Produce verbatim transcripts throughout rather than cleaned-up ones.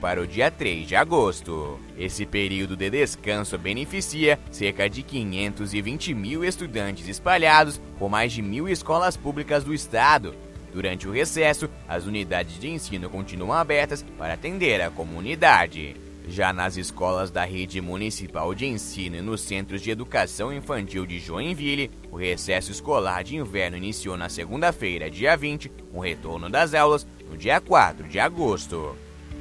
para o dia três de agosto. Esse período de descanso beneficia cerca de quinhentos e vinte mil estudantes espalhados por mais de mil escolas públicas do estado. Durante o recesso, as unidades de ensino continuam abertas para atender a comunidade. Já nas escolas da rede municipal de ensino e nos centros de educação infantil de Joinville, o recesso escolar de inverno iniciou na segunda-feira, dia vinte, com o retorno das aulas no dia quatro de agosto.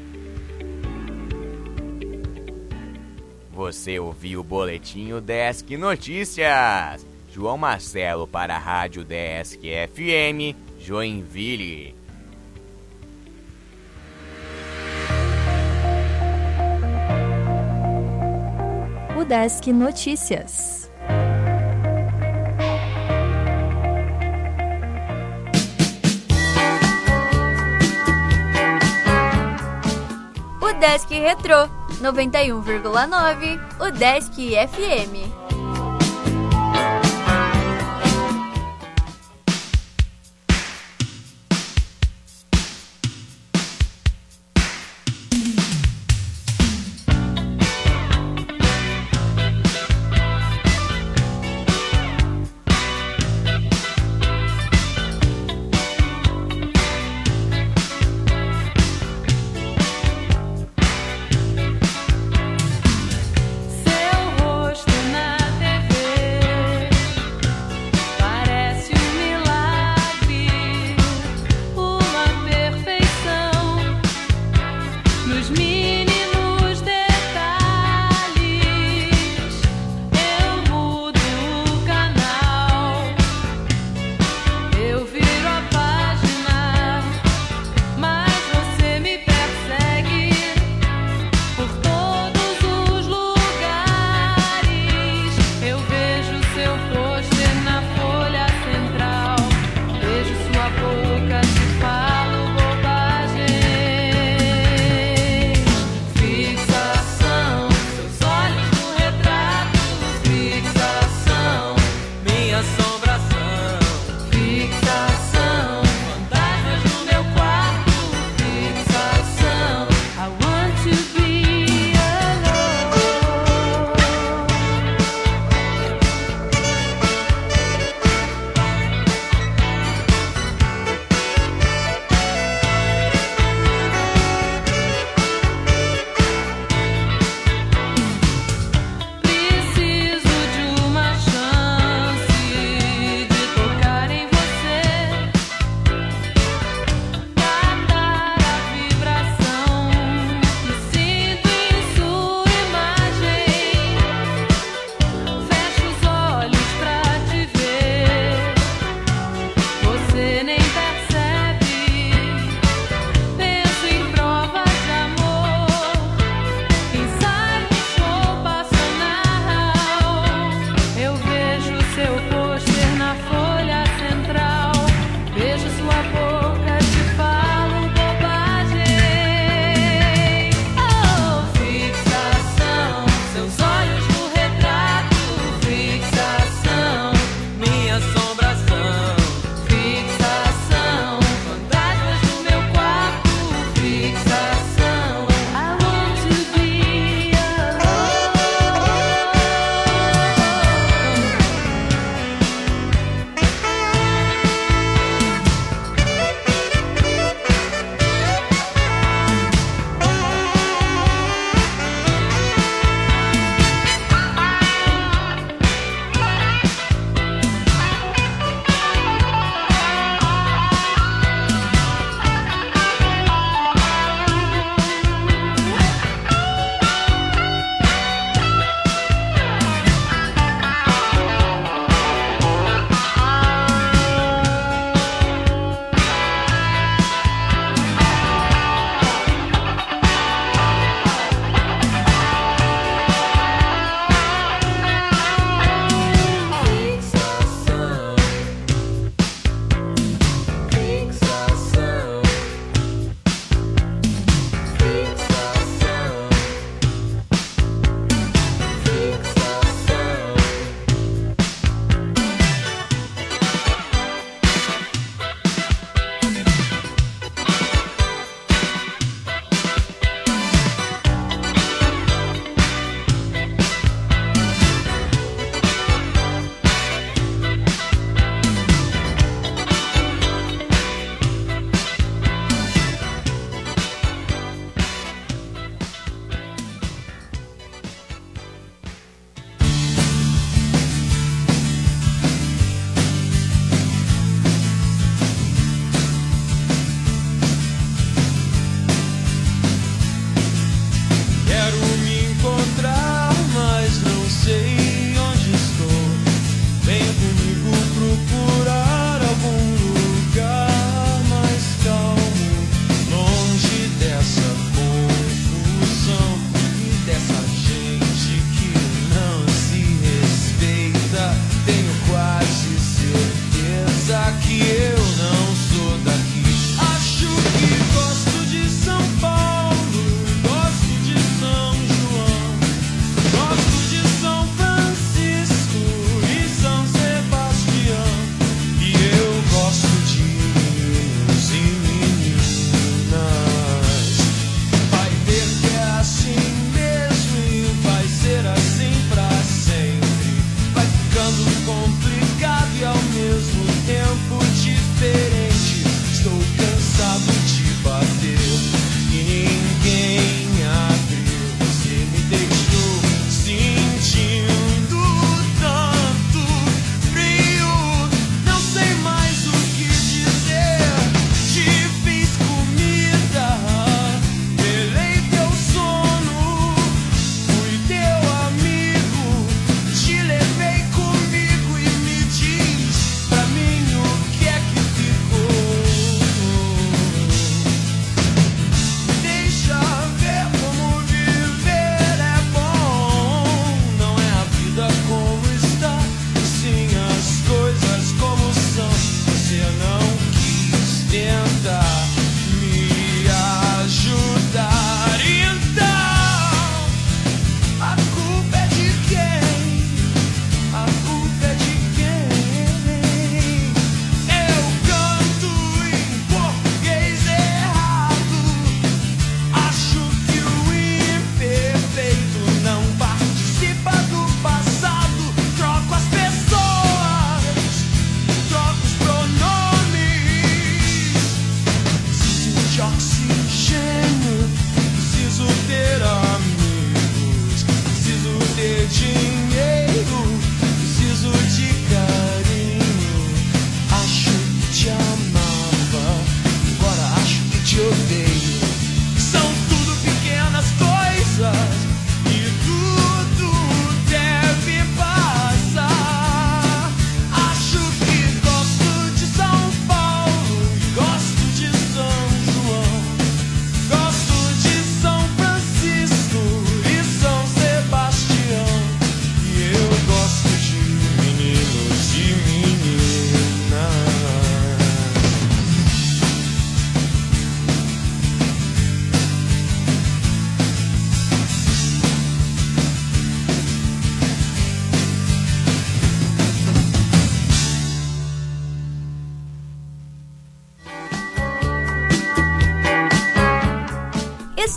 Você ouviu o Boletim Desk Notícias. João Marcelo para a Rádio Desk F M, Joinville. O Desk Notícias. O Desk Retrô, noventa e um vírgula nove, o Desk F M.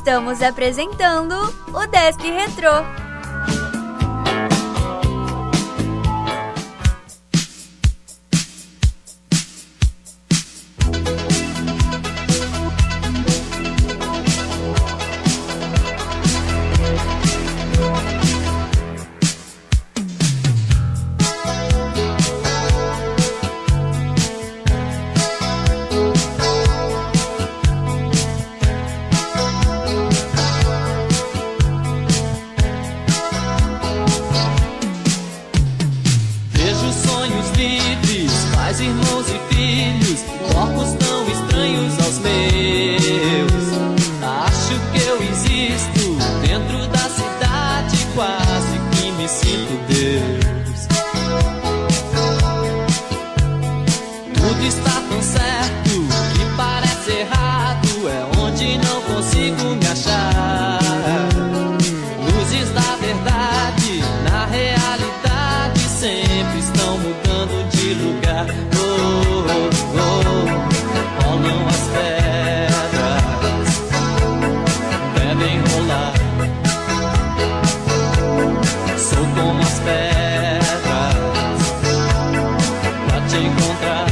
Estamos apresentando o Desk Retrô. Irmãos e filhos, corpos tão estranhos aos meus. Acho que eu existo dentro da cidade, quase que me sinto Deus. Tudo está tão certo que parece errado, é onde não consigo me achar. Luzes da verdade, na realidade, sempre estão mudando de lugar. Oh, oh, oh, rolam as pedras, devem rolar. Sou como as pedras pra te encontrar.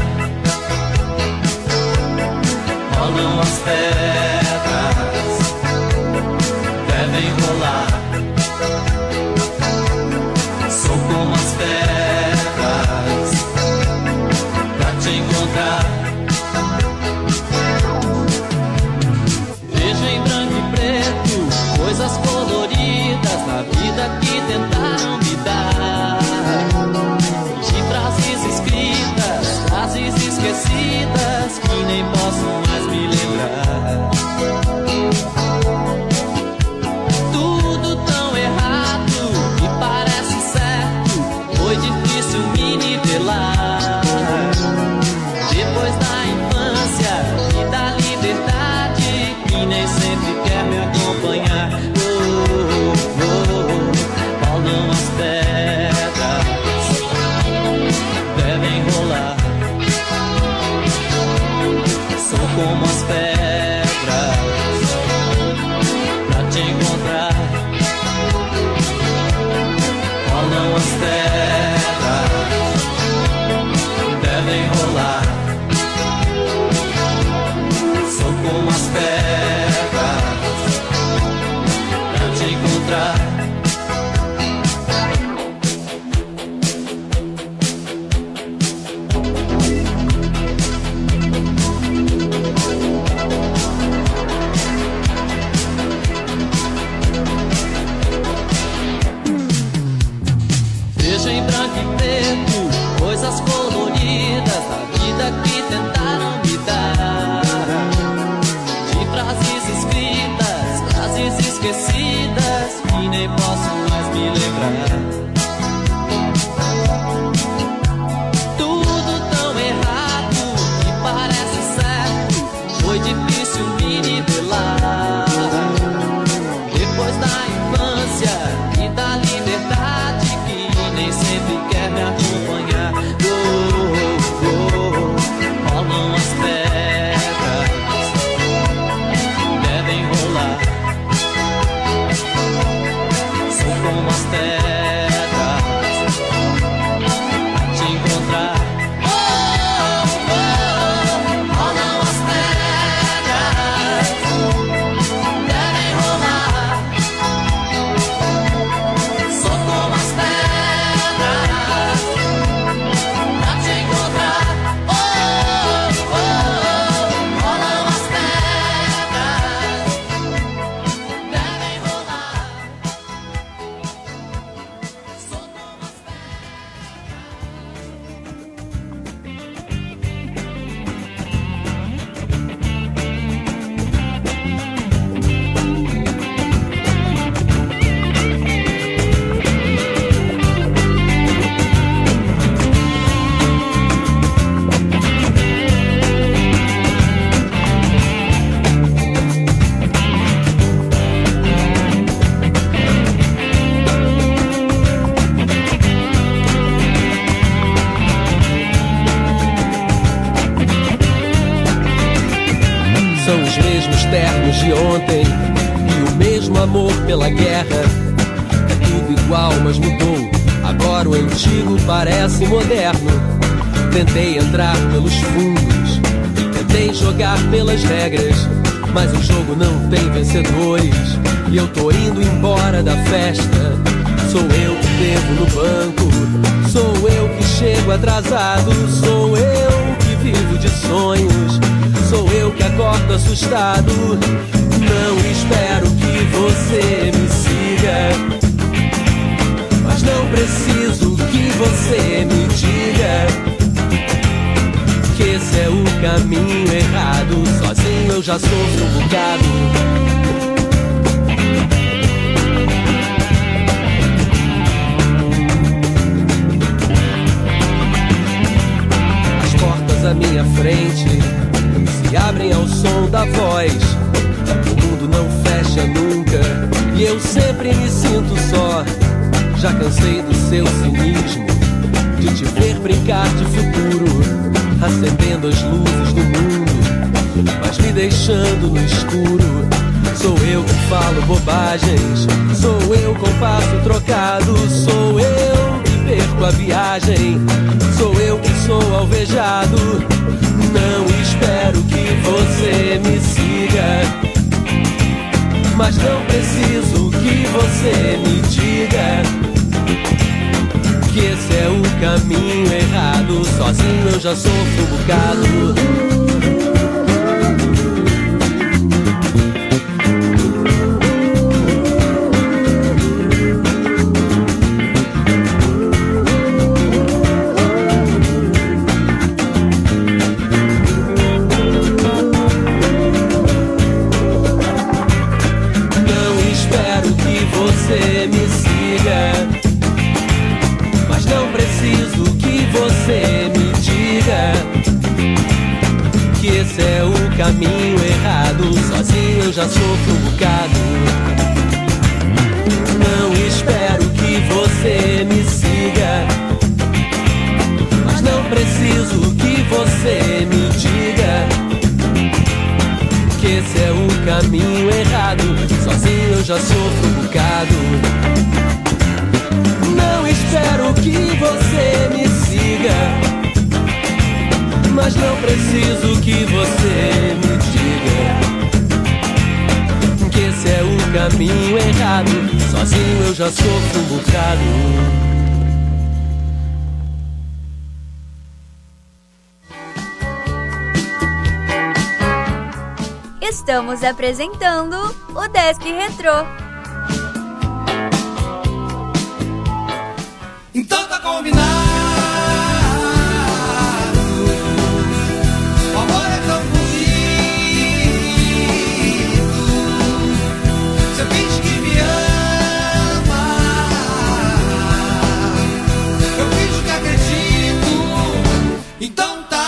Rolam as pedras, devem rolar. Sou como as pedras pra te encontrar. Vejo em branco e preto coisas coloridas na vida que tentaram me dar. De frases escritas, frases esquecidas que nem posso mais me lembrar. Tudo tão errado que parece certo, foi difícil me nivelar. Depois da infância e da liberdade, que nem sempre quer me acompanhar. Oh, oh, oh, rolam as pedras, devem rolar. Sou como as pedras pra te encontrar. Rolam as pedras, devem rolar. Sou como as pedras pra te encontrar. Vejo em branco e preto coisas coloridas da vida que tentaram me dar. De frases escritas, frases esquecidas que nem posso mais me lembrar. Tudo tão errado que parece certo, foi difícil me nivelar. Depois da infância e da liberdade, que nem sempre quer me acompanhar. Oh, oh, oh, rolam as pedras, devem rolar. Sou como as pedras pra te encontrar. Oh, oh, oh, rolam as pedras, devem rolar. amor pela guerra. É tudo igual, mas mudou. Agora o antigo parece moderno. Tentei entrar pelos fundos, tentei jogar pelas regras, mas o jogo não tem vencedores. E eu tô indo embora da festa. Sou eu que devo no banco, sou eu que chego atrasado, sou eu que vivo de sonhos, sou eu que acordo assustado. Não espero que você me siga, mas não preciso que você me diga que esse é o caminho errado. Sozinho eu já sofro um bocado. À minha frente se abrem ao som da voz. O mundo não fecha nunca e eu sempre me sinto só. Já cansei do seu cinismo, de te ver brincar de futuro, acendendo as luzes do mundo, mas me deixando no escuro. Sou eu que falo bobagens, sou eu com passo trocado, sou eu que perco a viagem, sou eu que sou alvejado. Não espero que você me siga, mas não preciso que você me diga que esse é o caminho errado. Sozinho eu já sofro um bocado. Você me siga, mas não preciso que você me diga que esse é o caminho errado. Sozinho eu já sofro um bocado. Não espero que você me siga, mas não preciso que você me diga que esse é o caminho errado. Sozinho eu já sofro um bocado. Não espero que você me siga, mas não preciso que você me diga que esse é o caminho errado. Sozinho eu já sofro um bocado. Estamos apresentando o Desk Retrô. Então tá combinado. O amor é tão bonito. Você finge que me ama, eu finge que acredito. Então tá.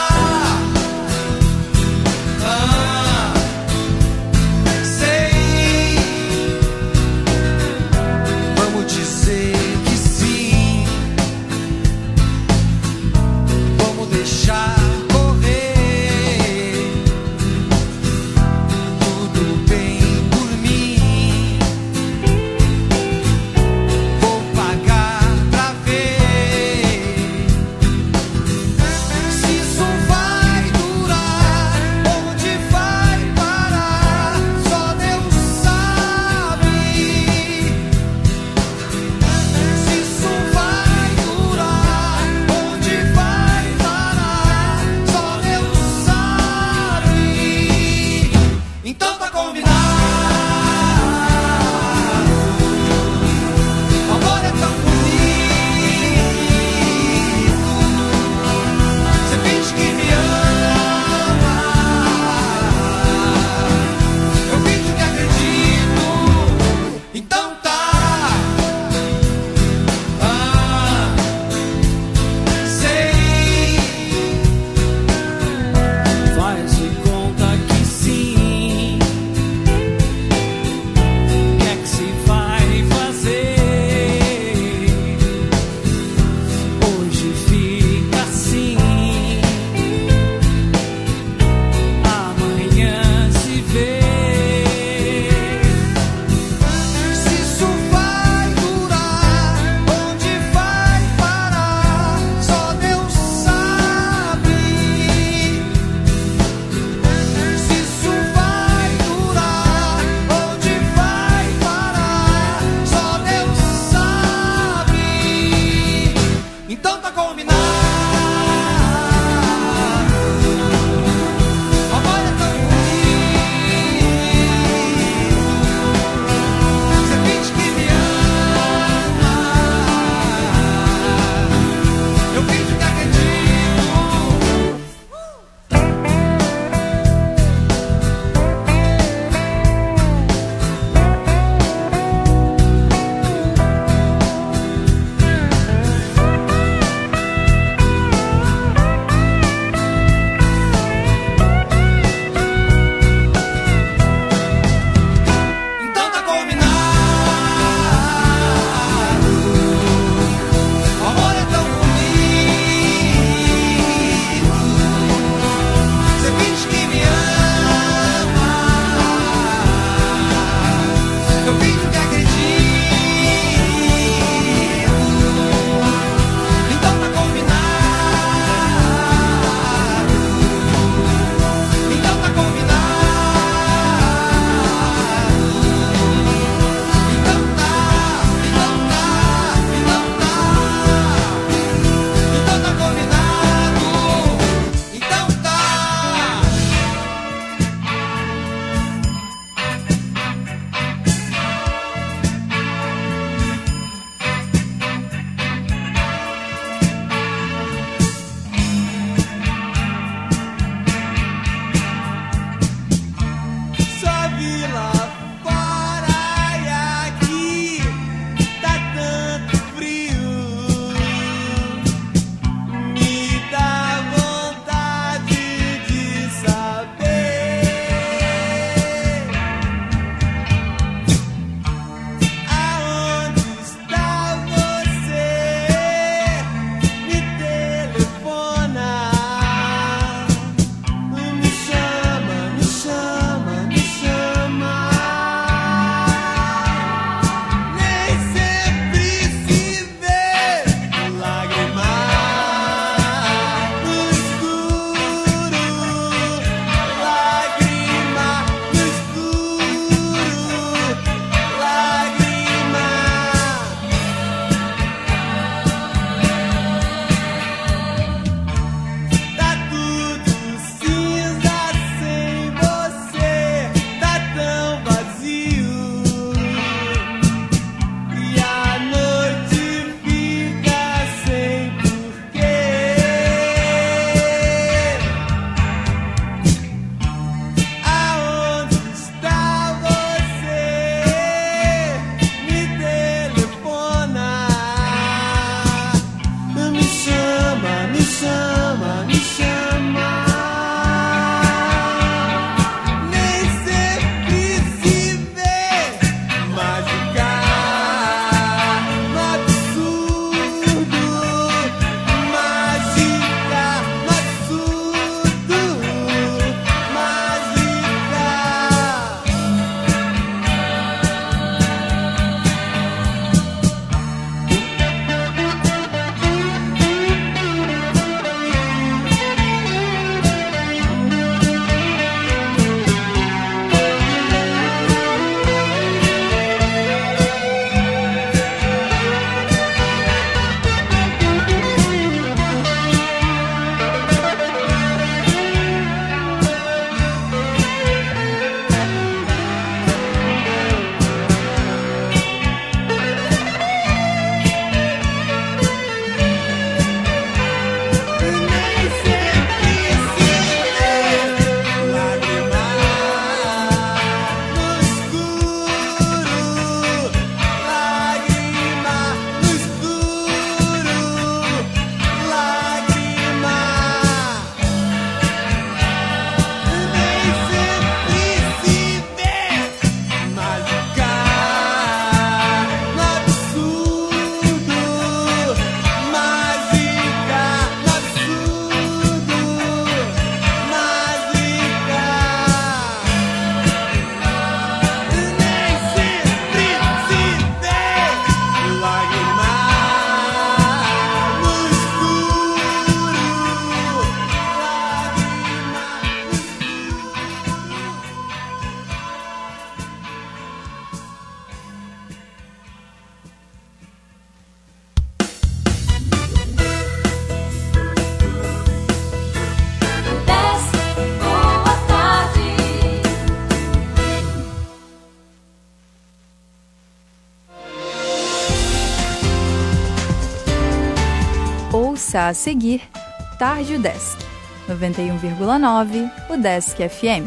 Ouça a seguir Tarde Udesc, noventa e um vírgula nove, Udesc F M.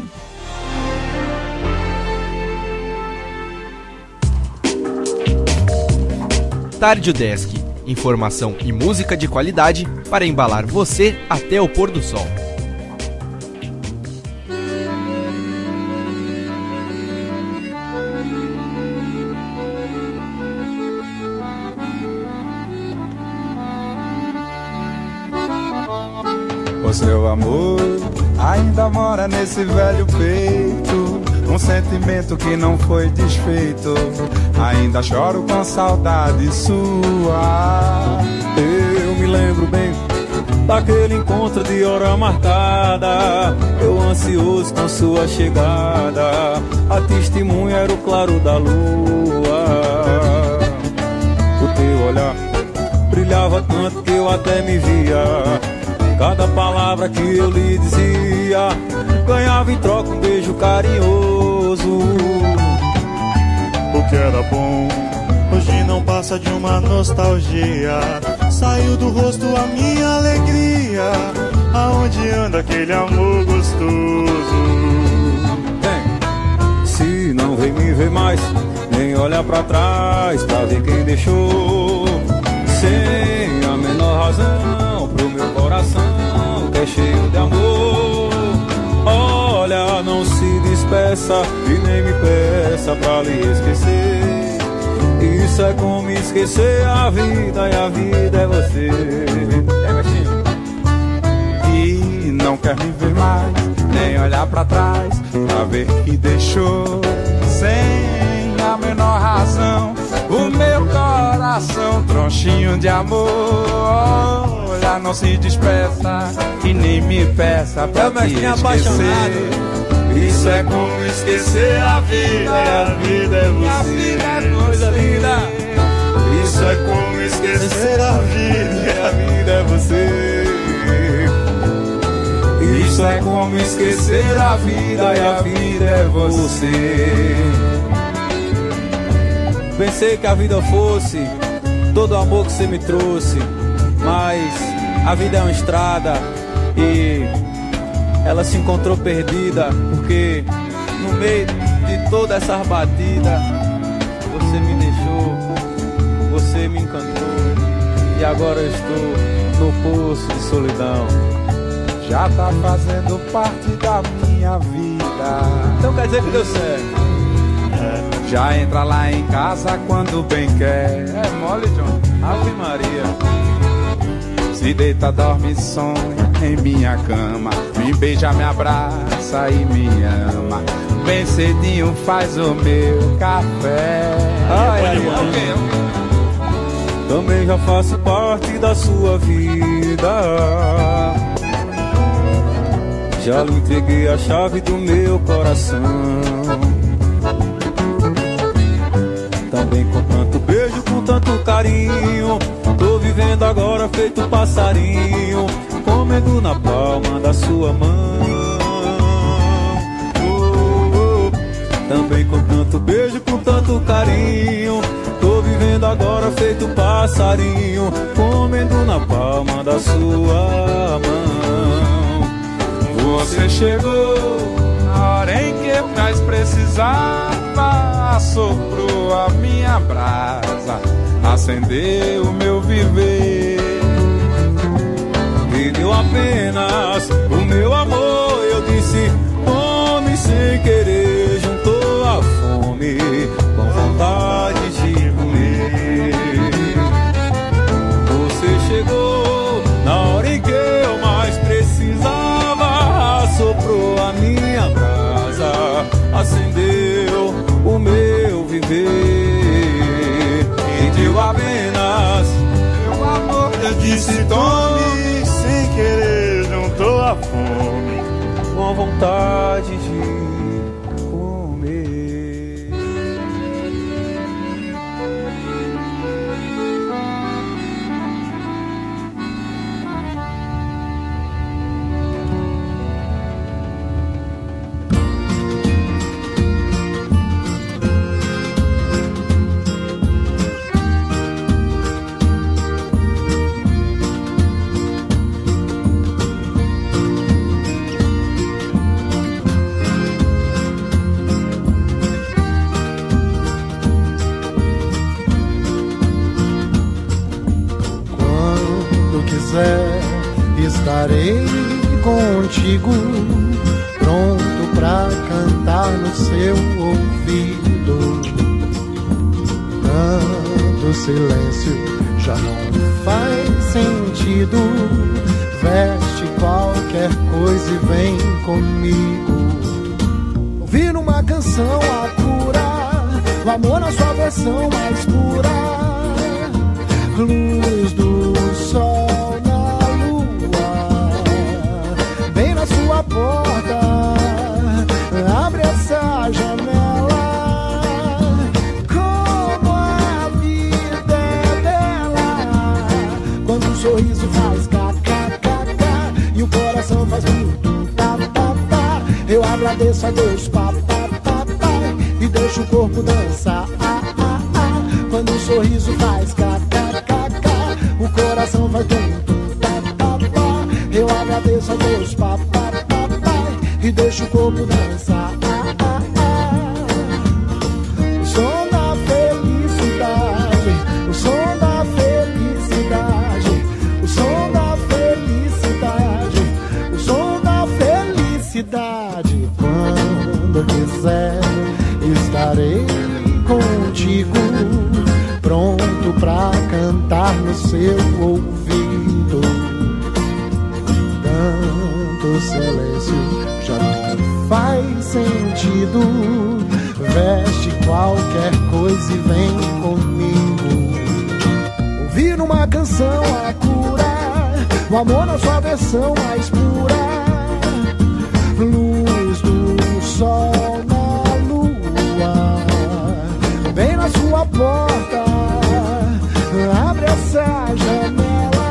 Tarde Udesc, informação e música de qualidade para embalar você até o pôr do sol. O seu amor ainda mora nesse velho peito, um sentimento que não foi desfeito. Ainda choro com saudade sua. Eu me lembro bem daquele encontro de hora marcada, eu ansioso com sua chegada. A testemunha era o claro da lua. O teu olhar brilhava tanto que eu até me via. Cada palavra que eu lhe dizia ganhava em troca um beijo carinhoso. O que era bom hoje não passa de uma nostalgia. Saiu do rosto a minha alegria. Aonde anda aquele amor gostoso? Vem, se não vem me ver mais, nem olha pra trás pra ver quem deixou. Sem a menor razão pro meu coração que é cheio de amor. Olha, não se despeça e nem me peça pra lhe esquecer. Isso é como esquecer a vida, e a vida é você. É, Martinho. E não quer me ver mais, nem olhar pra trás pra ver que deixou. Sem a menor razão o meu coração, tronchinho de amor. Olha, não se despeça e nem me peça pra te esquecer. Isso é como esquecer a vida, e a vida é você. A vida é coisa linda. Isso é como esquecer a vida, e a vida é você. Isso é como esquecer a vida, e a vida é você. Pensei que a vida fosse todo o amor que você me trouxe, mas a vida é uma estrada e ela se encontrou perdida, porque no meio de toda essa batida você me deixou, você me encantou, e agora eu estou no poço de solidão. Já tá fazendo parte da minha vida. Então quer dizer que deu certo. Já entra lá em casa quando bem quer. É mole, John. Ave Maria. Se deita, dorme, sonha em minha cama. Me beija, me abraça e me ama. Bem cedinho faz o meu café. Ai, ai, ai. Okay, okay. Também já faço parte da sua vida. Já lhe entreguei a chave do meu coração. Também com tanto beijo, com tanto carinho. Tô vivendo agora feito passarinho, comendo na palma da sua mão. Oh, oh. Também com tanto beijo, com tanto carinho. Tô vivendo agora feito passarinho, comendo na palma da sua mão. Você chegou na hora em que eu mais precisava, assoprou a minha brasa, acendeu o meu viver. Me deu apenas o meu amor, eu disse, fome sem querer, juntou a fome com vontade de comer. Você chegou na hora em que eu mais precisava, assoprou a minha brasa, acendeu o meu viver. Me deu apenas meu amor, eu disse, tome sem querer, juntou a fome com vontade de comer. estarei contigo, pronto pra cantar no seu ouvido. Tanto silêncio já não faz sentido. Veste qualquer coisa e vem comigo. Ouvir uma canção a curar, o amor na sua versão mais pura. Luz do sol na lua, bem na sua porta. Abre essa janela, como a vida é bela. Quando um sorriso faz kkkkk e o coração faz tudo tá, tá, tá. Eu agradeço a Deus, pá, pá, pá, pá, e deixo o corpo dançar. Ah, ah, ah. Quando um sorriso faz kkkkk, o coração faz tudo tá, tá, tá. Eu agradeço a Deus, pá, pá, pá, pá, e deixo o corpo dançar. Ah, ah, ah. O som da felicidade, o som da felicidade, o som da felicidade, o som da felicidade. Quando quiser estarei contigo, pronto pra cantar no seu ouvido. Tanto silêncio já não faz sentido. Veste qualquer coisa e vem comigo. Ouvir uma canção a curar, o amor na sua versão mais pura. Luz do sol na lua, bem na sua porta. Abre essa janela,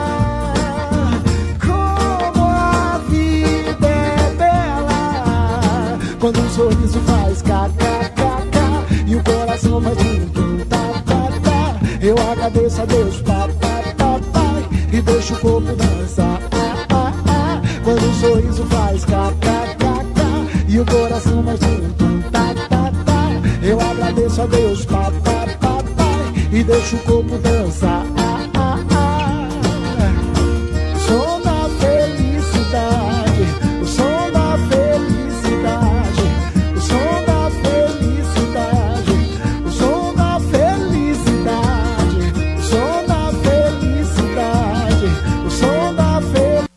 como a vida é bela. Quando um sorriso faz kkkkk e o coração faz tum tá, tá, tá. Eu agradeço a Deus, pá, pá, pá, pá, e deixo o corpo dançar. Ah, ah, ah. Quando um sorriso faz kkkkk e o coração faz tum tá, tá, tá. Eu agradeço a Deus, pá, pá, pá, pá, e deixo o corpo dançar. Ah, ah, ah. O som da felicidade, o som da felicidade, o som da felicidade, o som da felicidade, o som da felicidade, o som da felicidade.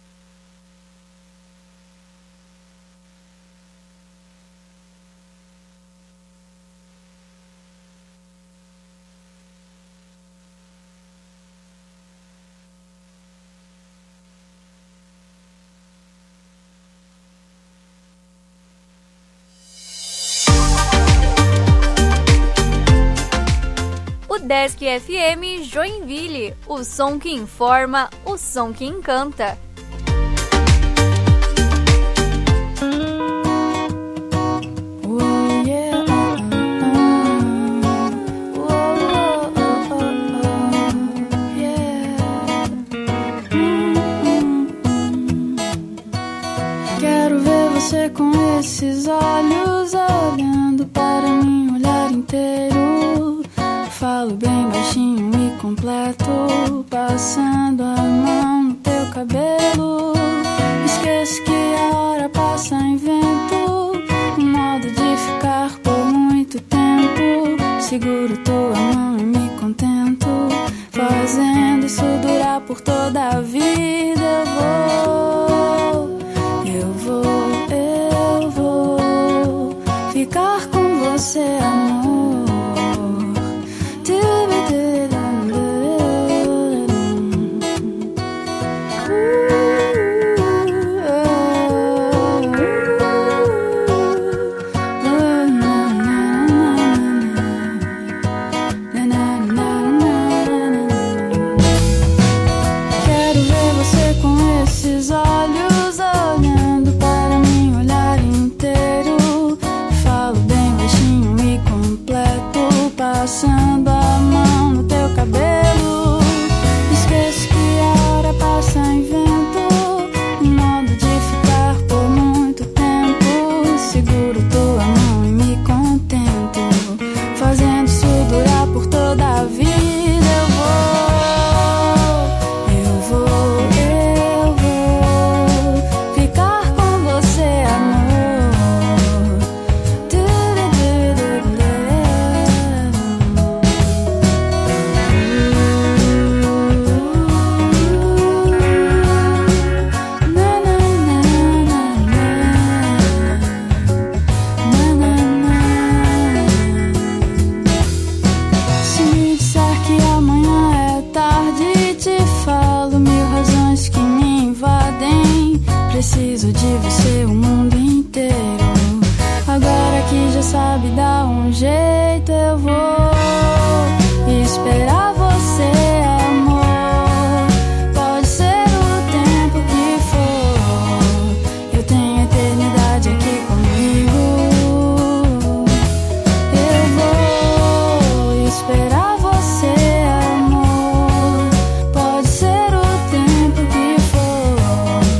Desk F M Joinville, o som que informa, o som que encanta. Quero ver você com esses olhos olhando para mim, olhar inteiro. Falo bem baixinho e completo, passando a mão no teu cabelo. Esqueço que a hora passa em vento, um modo de ficar por muito tempo. Seguro tua mão e me contento, fazendo isso durar por toda a vida. Eu vou, eu vou, eu vou ficar com você, amor. Passando a mão no teu cabelo, esqueço que a hora passa em vento, um modo de ficar por muito tempo. Seguro tua mão e me contento, fazendo isso durar por toda a vida. Eu vou, eu vou, eu vou preciso de